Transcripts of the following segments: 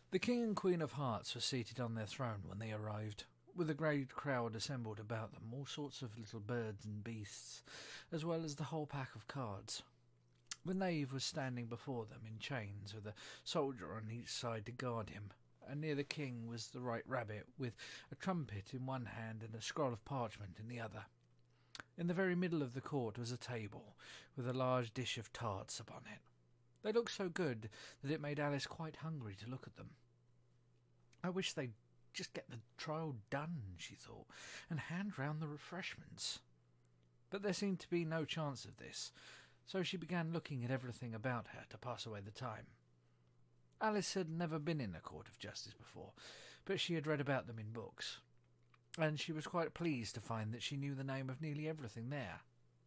The King and Queen of Hearts were seated on their throne when they arrived, with a great crowd assembled about them, all sorts of little birds and beasts, as well as the whole pack of cards. The knave was standing before them in chains, with a soldier on each side to guard him, and near the king was the White Rabbit, with a trumpet in one hand and a scroll of parchment in the other. In the very middle of the court was a table, with a large dish of tarts upon it. They looked so good that it made Alice quite hungry to look at them. I wish they'd just get the trial done, she thought, and hand round the refreshments. But there seemed to be no chance of this, so she began looking at everything about her to pass away the time. Alice had never been in a court of justice before, but she had read about them in books, and she was quite pleased to find that she knew the name of nearly everything there.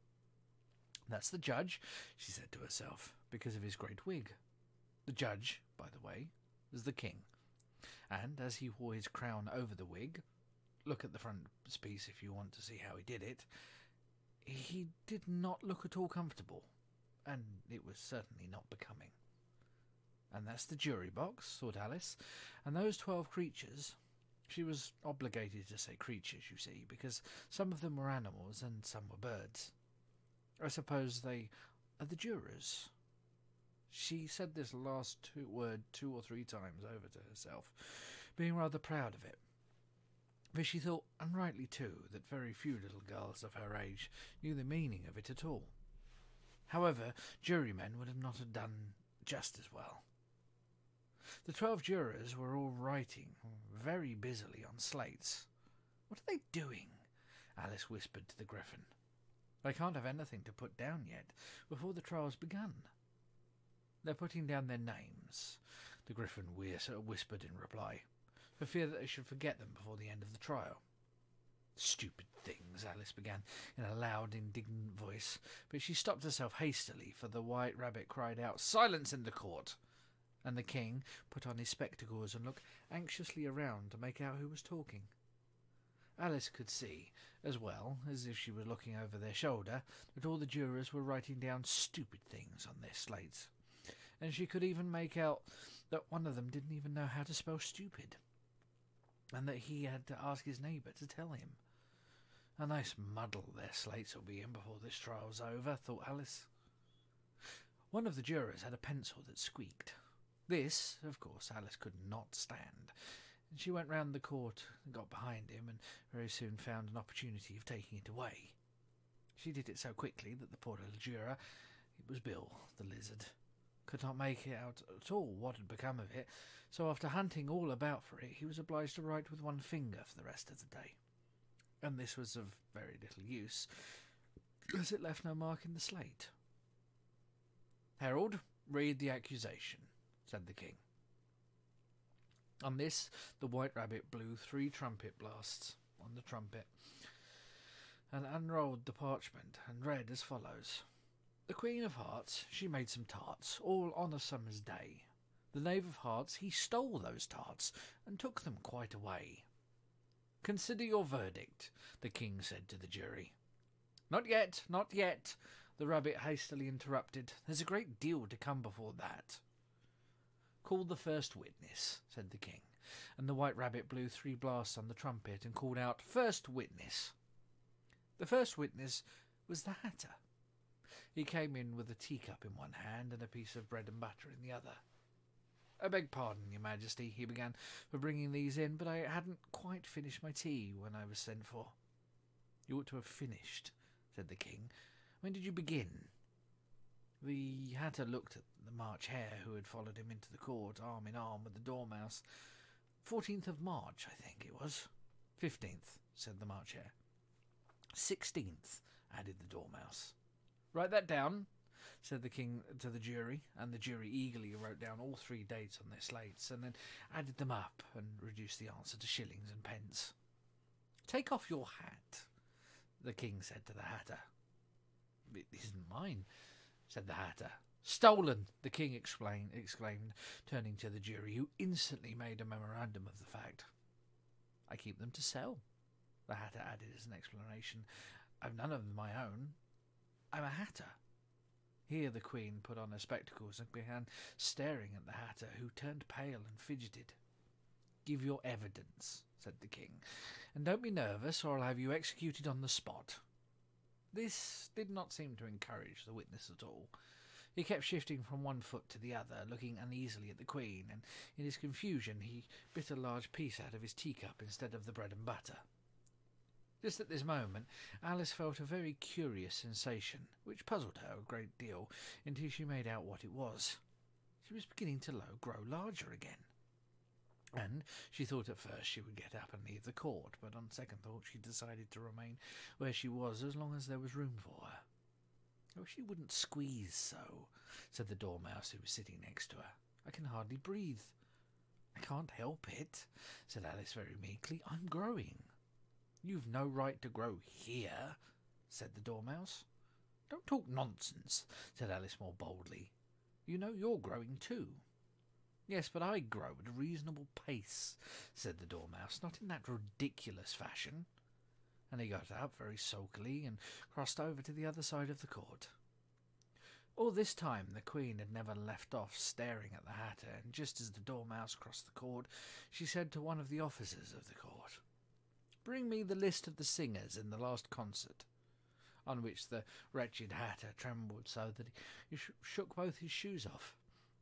"That's the judge," she said to herself, because of his great wig. The judge, by the way, was the king, and as he wore his crown over the wig, look at the frontispiece if you want to see how he did it, he did not look at all comfortable, and it was certainly not becoming. "And that's the jury box," thought Alice, "and those 12 creatures—" She was obligated to say creatures, you see, because some of them were animals and some were birds. "I suppose they are the jurors." She said this last word 2 or 3 times over to herself, being rather proud of it. For she thought, and rightly too, that very few little girls of her age knew the meaning of it at all. However, jurymen would not have done just as well. The 12 jurors were all writing very busily on slates. "What are they doing?" Alice whispered to the Griffin. "They can't have anything to put down yet, before the trial's begun." "They're putting down their names," the Griffin whispered in reply, for fear that they should forget them before the end of the trial. "Stupid things," Alice began in a loud, indignant voice, but she stopped herself hastily, for the White Rabbit cried out, "Silence in the court!" and the king put on his spectacles and looked anxiously around to make out who was talking. Alice could see, as well as if she was looking over their shoulder, that all the jurors were writing down stupid things on their slates, and she could even make out that one of them didn't even know how to spell stupid, and that he had to ask his neighbour to tell him. A nice muddle their slates will be in before this trial's over, thought Alice. One of the jurors had a pencil that squeaked. This, of course, Alice could not stand, and she went round the court and got behind him, and very soon found an opportunity of taking it away. She did it so quickly that the poor little juror, it was Bill, the lizard, could not make it out at all what had become of it, so after hunting all about for it, he was obliged to write with one finger for the rest of the day. And this was of very little use, as it left no mark in the slate. "Herald, read the accusation," said the king. On this, the White Rabbit blew 3 trumpet blasts on the trumpet, and unrolled the parchment, and read as follows. "The Queen of Hearts, she made some tarts, all on a summer's day. The Knave of Hearts, he stole those tarts, and took them quite away. Consider your verdict," the king said to the jury. "Not yet, not yet," the rabbit hastily interrupted. "There's a great deal to come before that." "Call the first witness," said the king, and the White Rabbit blew 3 blasts on the trumpet and called out, "First witness." The first witness was the Hatter. He came in with a teacup in one hand and a piece of bread and butter in the other. "I beg pardon, your Majesty," he began, "for bringing these in, but I hadn't quite finished my tea when I was sent for." "You ought to have finished," said the king. "When did you begin?" The Hatter looked at the March Hare, who had followed him into the court, arm in arm with the Dormouse. 14th of March, I think it was." 15th, said the March Hare. 16th, added the Dormouse. "Write that down," said the king to the jury, and the jury eagerly wrote down all 3 dates on their slates, and then added them up and reduced the answer to shillings and pence. "Take off your hat," the king said to the Hatter. "It isn't mine," said the Hatter. "Stolen!" the king exclaimed, turning to the jury, who instantly made a memorandum of the fact. "I keep them to sell," the Hatter added as an explanation. "I've none of my own. I'm a Hatter." Here the Queen put on her spectacles and began staring at the Hatter, who turned pale and fidgeted. "Give your evidence," said the King, "and don't be nervous, or I'll have you executed on the spot." This did not seem to encourage the witness at all. He kept shifting from one foot to the other, looking uneasily at the Queen, and in his confusion he bit a large piece out of his teacup instead of the bread and butter. Just at this moment, Alice felt a very curious sensation, which puzzled her a great deal until she made out what it was. She was beginning to grow larger again, and she thought at first she would get up and leave the court, but on second thought she decided to remain where she was as long as there was room for her. "Oh, she wouldn't squeeze so," said the Dormouse, who was sitting next to her. "I can hardly breathe." "I can't help it," said Alice very meekly. "I'm growing." "You've no right to grow here," said the Dormouse. "Don't talk nonsense," said Alice more boldly. "You know you're growing too." "Yes, but I grow at a reasonable pace," said the Dormouse, "not in that ridiculous fashion." And he got up very sulkily and crossed over to the other side of the court. All this time the Queen had never left off staring at the Hatter, and just as the Dormouse crossed the court, she said to one of the officers of the court, "Bring me the list of the singers in the last concert," on which the wretched Hatter trembled so that he shook both his shoes off.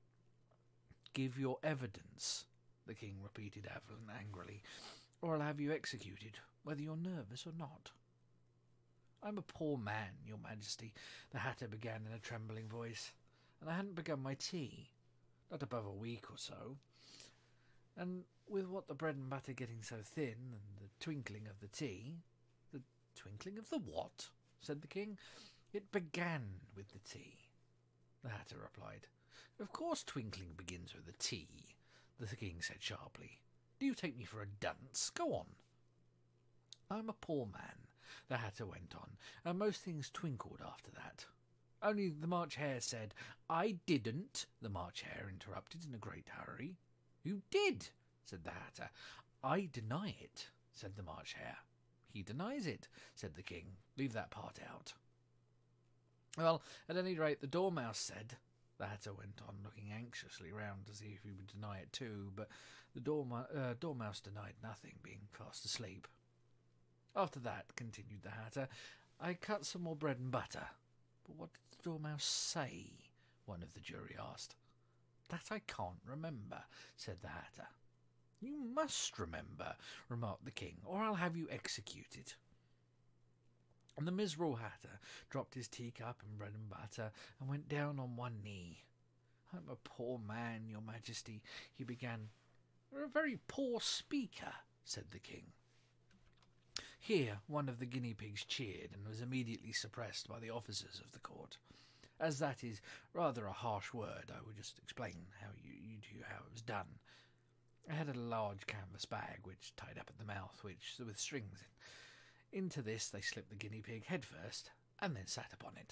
"Give your evidence," the King repeated angrily, "or I'll have you executed, whether you're nervous or not." "I'm a poor man, your Majesty," the Hatter began in a trembling voice, "and I hadn't begun my tea, not above a week or so. And with what the bread and butter getting so thin, and the twinkling of the tea—" "The twinkling of the what?" said the King. "It began with the tea," the Hatter replied. "Of course twinkling begins with the tea," the King said sharply. "Do you take me for a dunce? Go on." "I'm a poor man," the Hatter went on, "and most things twinkled after that. Only the March Hare said—" "I didn't," the March Hare interrupted in a great hurry. "You did," said the Hatter. "I deny it," said the March Hare. "He denies it," said the King. "Leave that part out." "Well, at any rate, the Dormouse said—" the Hatter went on, looking anxiously round to see if he would deny it too, but the Dormouse denied nothing, being fast asleep. "After that," continued the Hatter, "I cut some more bread and butter." "But what did the Dormouse say?" one of the jury asked. "That I can't remember," said the Hatter. "You must remember," remarked the King, "or I'll have you executed." And the miserable Hatter dropped his teacup and bread and butter and went down on one knee. "I'm a poor man, your Majesty," he began. "You're a very poor speaker," said the King. Here one of the guinea pigs cheered and was immediately suppressed by the officers of the court. As that is rather a harsh word, I will just explain how it was done. I had a large canvas bag which tied up at the mouth, with strings in. Into this they slipped the guinea pig head first, and then sat upon it.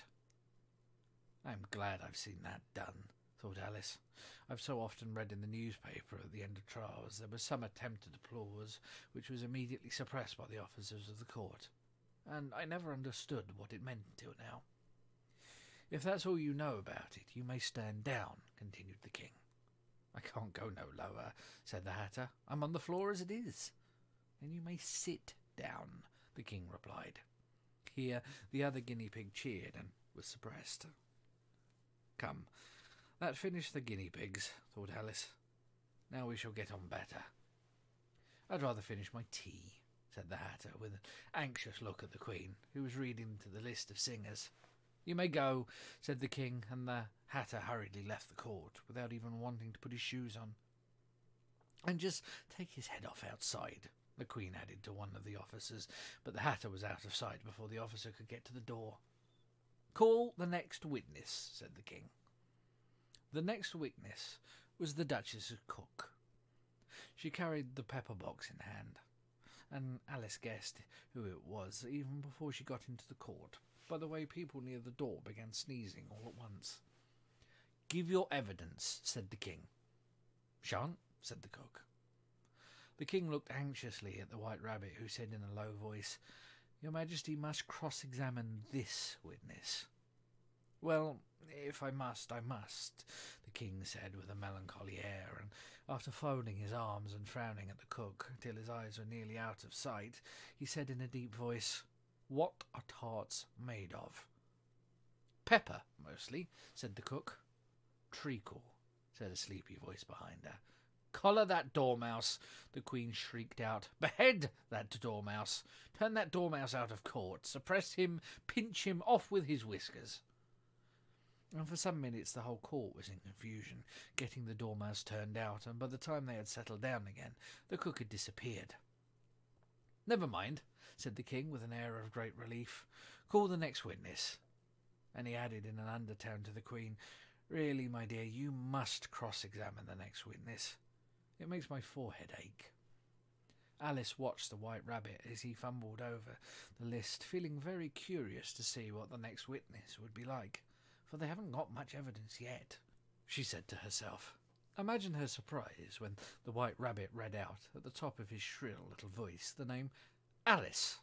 "I'm glad I've seen that done," thought Alice. "I've so often read in the newspaper at the end of trials there was some attempt at applause which was immediately suppressed by the officers of the court, and I never understood what it meant until now." "If that's all you know about it, you may stand down," continued the King. "I can't go no lower," said the Hatter. "I'm on the floor as it is." "Then you may sit down," the King replied. Here the other guinea pig cheered and was suppressed. "Come, that finished the guinea pigs," thought Alice. "Now we shall get on better." "I'd rather finish my tea," said the Hatter, with an anxious look at the Queen, who was reading to the list of singers. "You may go," said the King, and the Hatter hurriedly left the court, without even wanting to put his shoes on. "And just take his head off outside," the Queen added to one of the officers, but the Hatter was out of sight before the officer could get to the door. "Call the next witness," said the King. The next witness was the Duchess's cook. She carried the pepper box in hand, and Alice guessed who it was even before she got into the court, by the way people near the door began sneezing all at once. "Give your evidence," said the King. "Shan't," said the cook. The King looked anxiously at the White Rabbit, who said in a low voice, "Your Majesty must cross-examine this witness." Well, if I must, I must, the king said with a melancholy air, and after folding his arms and frowning at the cook till his eyes were nearly out of sight, he said in a deep voice, "What are tarts made of?" "Pepper, mostly," said the cook. "Treacle," said a sleepy voice behind her. "Collar that dormouse," the queen shrieked out. "Behead that dormouse. Turn that dormouse out of court. Suppress him, pinch him off with his whiskers." And for some minutes the whole court was in confusion, getting the dormouse turned out, and by the time they had settled down again, the cook had disappeared. "Never mind," said the king with an air of great relief. "Call the next witness." And he added in an undertone to the queen, "Really, my dear, you must cross-examine the next witness. It makes my forehead ache." Alice watched the White Rabbit as he fumbled over the list, feeling very curious to see what the next witness would be like, for they haven't got much evidence yet, she said to herself. Imagine her surprise when the White Rabbit read out, at the top of his shrill little voice, the name Alice.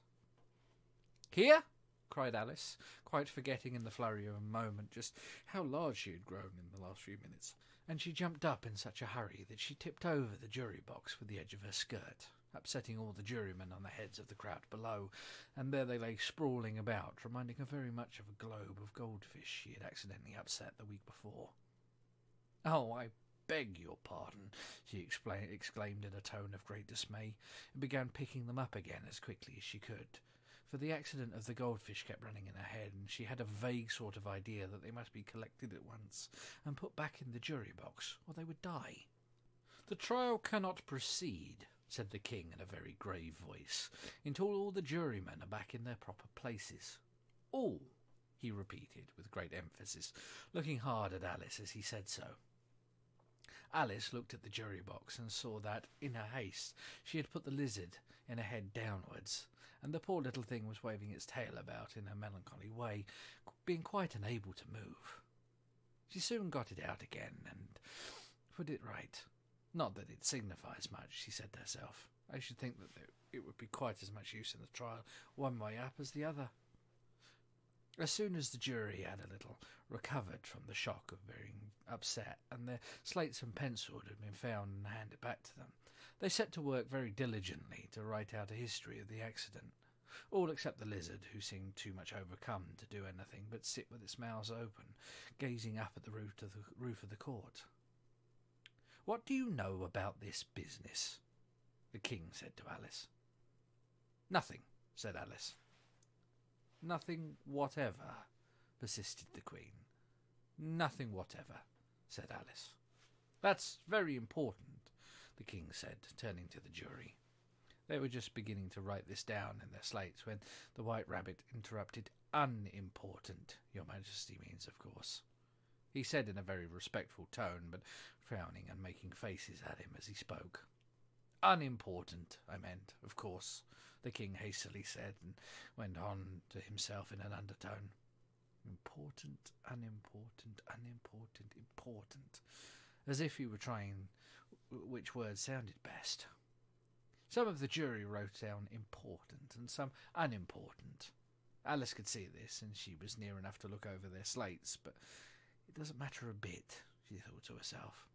"Here?" cried Alice, quite forgetting in the flurry of a moment just how large she had grown in the last few minutes, and she jumped up in such a hurry that she tipped over the jury box with the edge of her skirt, upsetting all the jurymen on the heads of the crowd below, and there they lay sprawling about, reminding her very much of a globe of goldfish she had accidentally upset the week before. "Oh, I beg your pardon," she exclaimed in a tone of great dismay, and began picking them up again as quickly as she could, for the accident of the goldfish kept running in her head, and she had a vague sort of idea that they must be collected at once and put back in the jury box, or they would die. "The trial cannot proceed," said the king in a very grave voice, "until all the jurymen are back in their proper places. All," he repeated with great emphasis, looking hard at Alice as he said so. Alice looked at the jury box and saw that, in her haste, she had put the lizard in her head downwards, and the poor little thing was waving its tail about in a melancholy way, being quite unable to move. She soon got it out again and put it right. "Not that it signifies much," she said to herself. "I should think that it would be quite as much use in the trial one way up as the other." As soon as the jury had a little recovered from the shock of being upset, and their slates and pencils had been found and handed back to them, they set to work very diligently to write out a history of the accident, all except the lizard, who seemed too much overcome to do anything but sit with its mouth open, gazing up at the roof of the court. "What do you know about this business?" the king said to Alice. "Nothing," said Alice. "Nothing whatever," persisted the queen. "Nothing whatever," said Alice. "That's very important," the king said, turning to the jury. They were just beginning to write this down in their slates when the White Rabbit interrupted. "Unimportant, your majesty means, of course," he said in a very respectful tone, but frowning and making faces at him as he spoke. "Unimportant, I meant, of course," the king hastily said, and went on to himself in an undertone. "Important, unimportant, unimportant, important," as if he were trying which word sounded best. Some of the jury wrote down important and some unimportant. Alice could see this, and she was near enough to look over their slates, but it doesn't matter a bit, she thought to herself.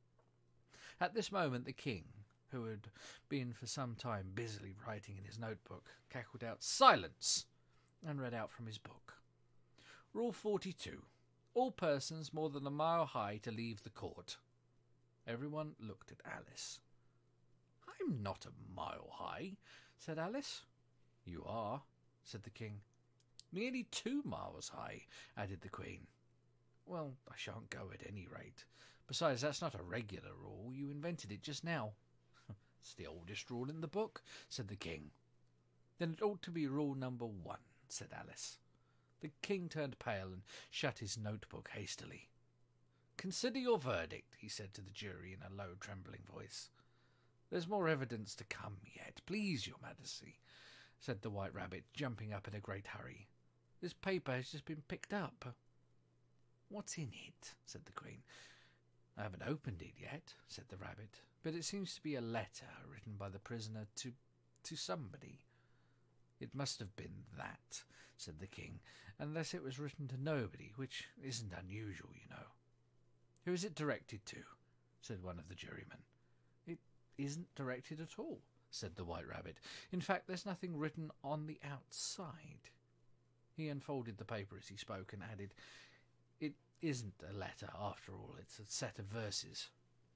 At this moment the king, who had been for some time busily writing in his notebook, cackled out, "Silence!" and read out from his book. "Rule 42. All persons more than a mile high to leave the court." Everyone looked at Alice. "I'm not a mile high," said Alice. "You are," said the king. "Nearly 2 miles high," added the queen. "Well, I shan't go at any rate. Besides, that's not a regular rule. You invented it just now." "It's the oldest rule in the book," said the king. "Then it ought to be rule number 1, said Alice. The king turned pale and shut his notebook hastily. "Consider your verdict," he said to the jury in a low, trembling voice. "There's more evidence to come yet, please, your majesty," said the White Rabbit, jumping up in a great hurry. "This paper has just been picked up." "What's in it?" said the queen. "I haven't opened it yet," said the rabbit, "but it seems to be a letter written by the prisoner to somebody." "It must have been that," said the king, "unless it was written to nobody, which isn't unusual, you know." "Who is it directed to?" said one of the jurymen. "It isn't directed at all," said the White Rabbit. "In fact, there's nothing written on the outside." He unfolded the paper as he spoke and added, "It isn't a letter, after all. It's a set of verses."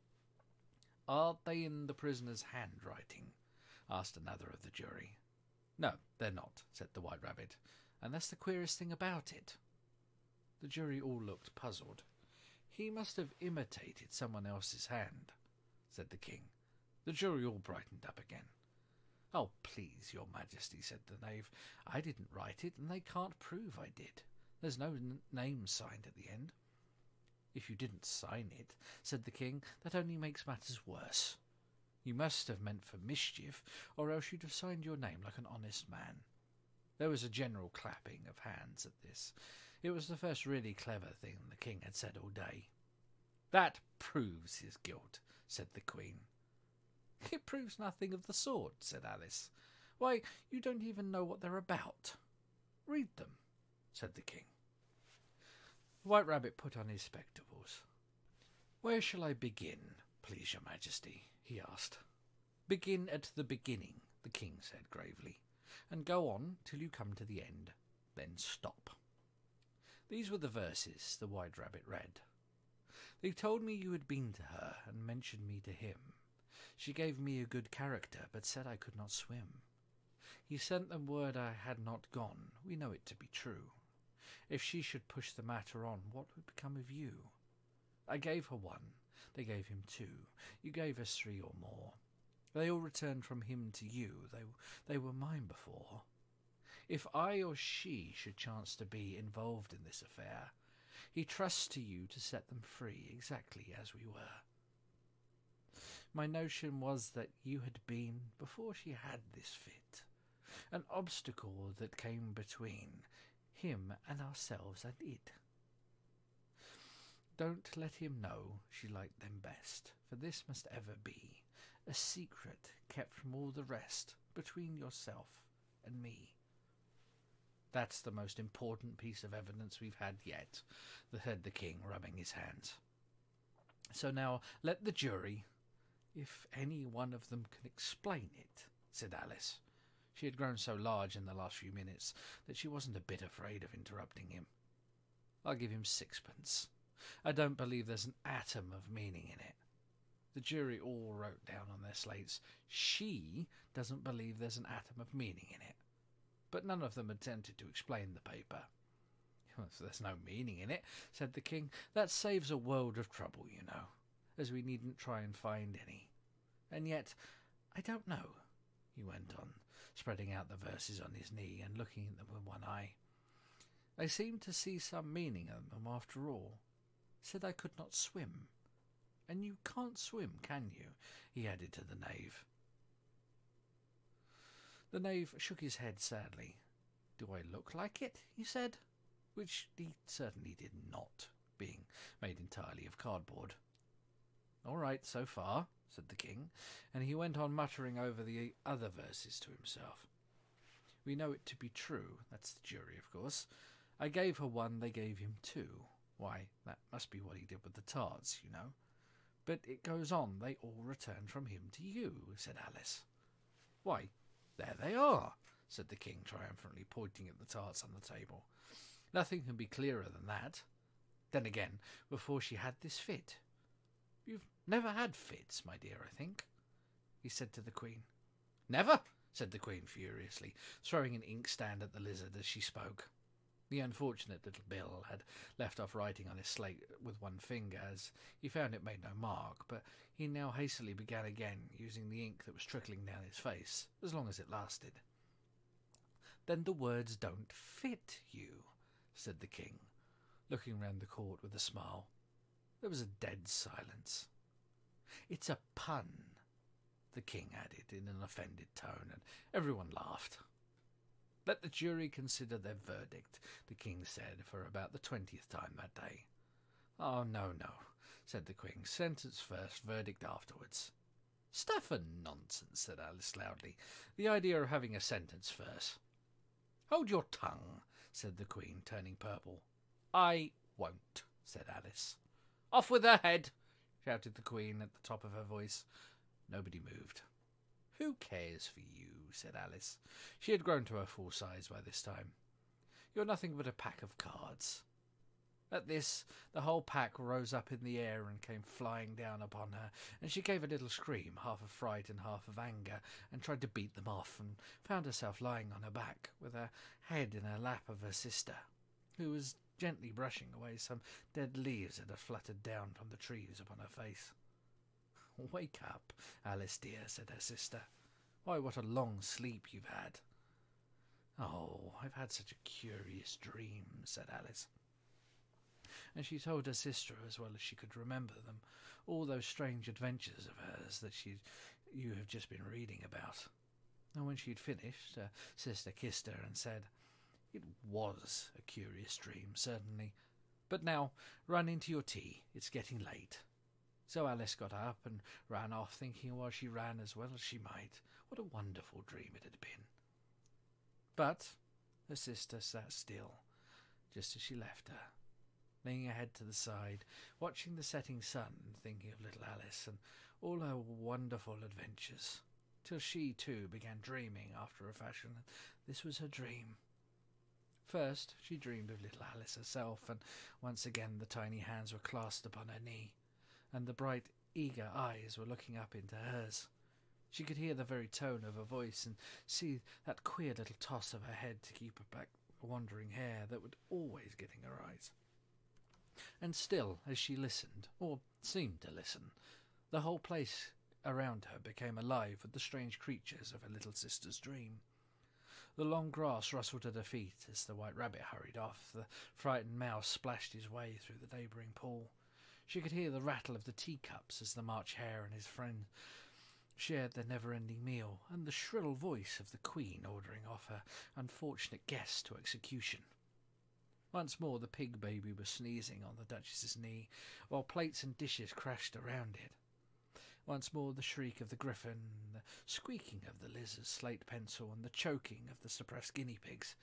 "Are they in the prisoner's handwriting?" asked another of the jury. "No, they're not," said the White Rabbit, "and that's the queerest thing about it." The jury all looked puzzled. "He must have imitated someone else's hand," said the king. The jury all brightened up again. "Oh, please, your majesty," said the knave, "I didn't write it, and they can't prove I did. There's no name signed at the end." "If you didn't sign it," said the king, "that only makes matters worse. You must have meant for mischief, or else you'd have signed your name like an honest man." There was a general clapping of hands at this. It was the first really clever thing the king had said all day. "That proves his guilt," said the queen. "It proves nothing of the sort," said Alice. "Why, you don't even know what they're about." "Read them," said the king. The White Rabbit put on his spectacles. "Where shall I begin, please your majesty?" he asked. "Begin at the beginning," the king said gravely, "and go on till you come to the end. Then stop." These were the verses the White Rabbit read. "They told me you had been to her, and mentioned me to him. She gave me a good character, but said I could not swim. He sent them word I had not gone. We know it to be true. If she should push the matter on, what would become of you? I gave her one, they gave him two. You gave us three or more. They all returned from him to you. They were mine before. If I or she should chance to be involved in this affair, he trusts to you to set them free exactly as we were. My notion was that you had been, before she had this fit, an obstacle that came between him and ourselves and it. Don't let him know she liked them best, for this must ever be a secret kept from all the rest between yourself and me." "That's the most important piece of evidence we've had yet," said the king, rubbing his hands. "So now let the jury, if any one of them can explain it," said Alice. She had grown so large in the last few minutes that she wasn't a bit afraid of interrupting him. "I'll give him 6pence. I don't believe there's an atom of meaning in it." The jury all wrote down on their slates, "She doesn't believe there's an atom of meaning in it." But none of them attempted to explain the paper. "So there's no meaning in it," said the king. "That saves a world of trouble, you know, as we needn't try and find any. And yet, I don't know," he went on, spreading out the verses on his knee and looking at them with one eye. "I seem to see some meaning in them after all. Said I could not swim. And you can't swim, can you?" he added to the knave. The knave shook his head sadly. "Do I look like it?" he said, which he certainly did not, being made entirely of cardboard. "All right, so far," said the king, and he went on muttering over the other verses to himself. "We know it to be true, that's the jury, of course. I gave her one, they gave him two. Why, that must be what he did with the tarts, you know. But it goes on, they all returned from him to you," said Alice. "Why, there they are," said the king triumphantly, pointing at the tarts on the table. "Nothing can be clearer than that. Then again, before she had this fit. You've never had fits, my dear, I think?" he said to the queen. "Never," said the queen furiously, throwing an inkstand at the lizard as she spoke. The unfortunate little Bill had left off writing on his slate with one finger, as he found it made no mark, but he now hastily began again, using the ink that was trickling down his face, as long as it lasted. "Then the words don't fit you," said the king, looking round the court with a smile. There was a dead silence. "It's a pun," the king added in an offended tone, and everyone laughed. "Let the jury consider their verdict," the king said for about the 20th time that day. "Oh, no, said the queen. "Sentence first, verdict afterwards." "Stuff and nonsense," said Alice loudly. "The idea of having a sentence first. "Hold your tongue," said the Queen, turning purple. "I won't," said Alice. "Off with her head," shouted the Queen at the top of her voice. Nobody moved. "Who cares for you?" said Alice. She had grown to her full size by this time. "You're nothing but a pack of cards." At this, the whole pack rose up in the air and came flying down upon her, and she gave a little scream, half of fright and half of anger, and tried to beat them off, and found herself lying on her back, with her head in her lap of her sister, who was gently brushing away some dead leaves that had fluttered down from the trees upon her face. "Wake up, Alice dear," said her sister. "Why, what a long sleep you've had." "Oh, I've had such a curious dream," said Alice. And she told her sister, as well as she could remember them, all those strange adventures of hers that you have just been reading about. And when she had finished, her sister kissed her and said, "It was a curious dream, certainly. But now, run into your tea. It's getting late." So Alice got up and ran off, thinking while she ran, as well as she might, what a wonderful dream it had been. But her sister sat still, just as she left her, laying her head to the side, watching the setting sun and thinking of little Alice and all her wonderful adventures, till she, too, began dreaming after a fashion, and this was her dream. First, she dreamed of little Alice herself, and once again the tiny hands were clasped upon her knee, and the bright, eager eyes were looking up into hers. She could hear the very tone of her voice, and see that queer little toss of her head to keep back the wandering hair that would always get in her eyes. And still, as she listened, or seemed to listen, the whole place around her became alive with the strange creatures of her little sister's dream. The long grass rustled at her feet as the white rabbit hurried off. The frightened mouse splashed his way through the neighbouring pool. She could hear the rattle of the teacups as the March Hare and his friend shared their never-ending meal, and the shrill voice of the Queen ordering off her unfortunate guests to execution. Once more the pig baby was sneezing on the Duchess's knee, while plates and dishes crashed around it. Once more the shriek of the griffin, the squeaking of the lizard's slate pencil, and the choking of the suppressed guinea pigs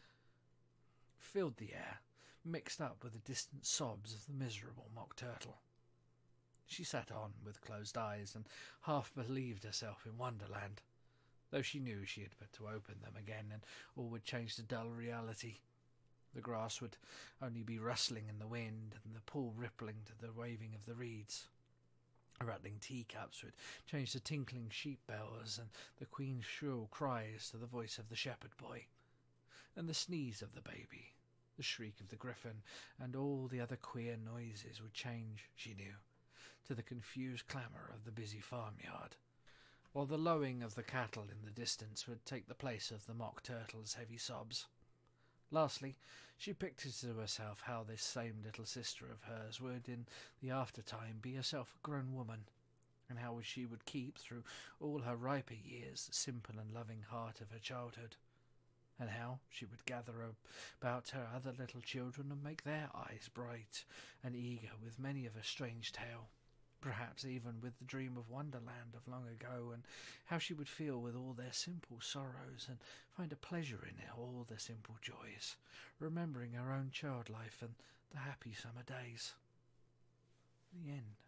filled the air, mixed up with the distant sobs of the miserable mock turtle. She sat on with closed eyes and half believed herself in Wonderland, though she knew she had but to open them again and all would change to dull reality. The grass would only be rustling in the wind, and the pool rippling to the waving of the reeds. Rattling teacups would change to tinkling sheep bells, and the Queen's shrill cries to the voice of the shepherd boy. And the sneeze of the baby, the shriek of the griffin, and all the other queer noises would change, she knew, to the confused clamour of the busy farmyard, while the lowing of the cattle in the distance would take the place of the mock turtle's heavy sobs. Lastly, she pictured to herself how this same little sister of hers would, in the after-time, be herself a grown woman, and how she would keep, through all her riper years, the simple and loving heart of her childhood, and how she would gather about her other little children and make their eyes bright and eager with many of a strange tale, perhaps even with the dream of Wonderland of long ago, and how she would feel with all their simple sorrows and find a pleasure in all their simple joys, remembering her own child life and the happy summer days. The end.